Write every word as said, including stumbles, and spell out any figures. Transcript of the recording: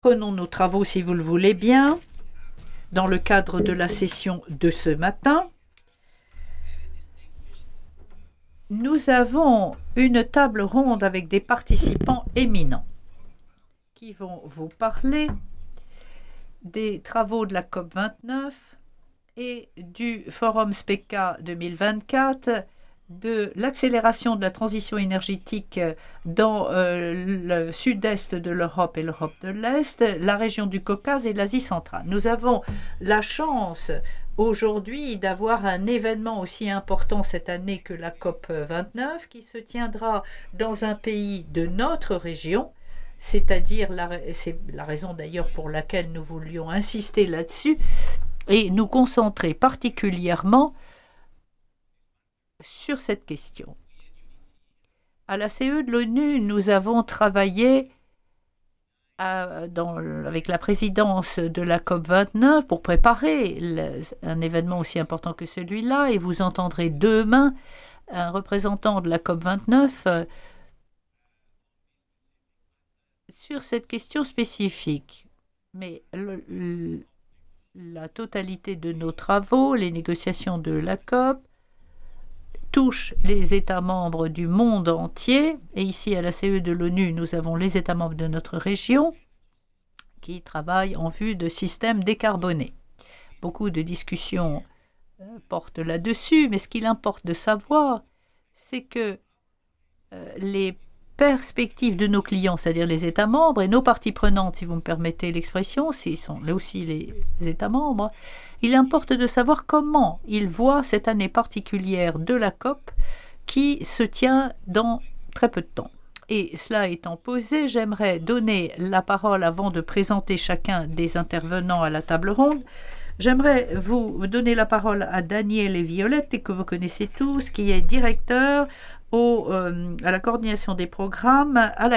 Prenons nos travaux, si vous le voulez bien, dans le cadre de la session de ce matin. Nous avons une table ronde avec des participants éminents qui vont vous parler des travaux de la COP vingt-neuf et du Forum SPECA deux mille vingt-quatre, de l'accélération de la transition énergétique dans euh, le sud-est de l'Europe et l'Europe de l'Est, la région du Caucase et l'Asie centrale. Nous avons la chance aujourd'hui d'avoir un événement aussi important cette année que la COP vingt-neuf qui se tiendra dans un pays de notre région, c'est-à-dire, la, c'est la raison d'ailleurs pour laquelle nous voulions insister là-dessus, et nous concentrer particulièrement sur cette question. À la C E de l'ONU, nous avons travaillé à, dans, avec la présidence de la COP vingt-neuf pour préparer le, un événement aussi important que celui-là, et vous entendrez demain un représentant de la COP vingt-neuf euh, sur cette question spécifique. Mais le, le, la totalité de nos travaux, les négociations de la COP, touche les États membres du monde entier. Et ici, à la C E de l'ONU, nous avons les États membres de notre région qui travaillent en vue de systèmes décarbonés. Beaucoup de discussions euh, portent là-dessus, mais ce qu'il importe de savoir, c'est que euh, les perspectives de nos clients, c'est-à-dire les États membres et nos parties prenantes, si vous me permettez l'expression, ce sont là aussi les États membres, il importe de savoir comment ils voient cette année particulière de la COP qui se tient dans très peu de temps. Et cela étant posé, j'aimerais donner la parole avant de présenter chacun des intervenants à la table ronde. J'aimerais vous donner la parole à Daniel et Violette, que vous connaissez tous, qui est directeur au, euh, à la coordination des programmes à la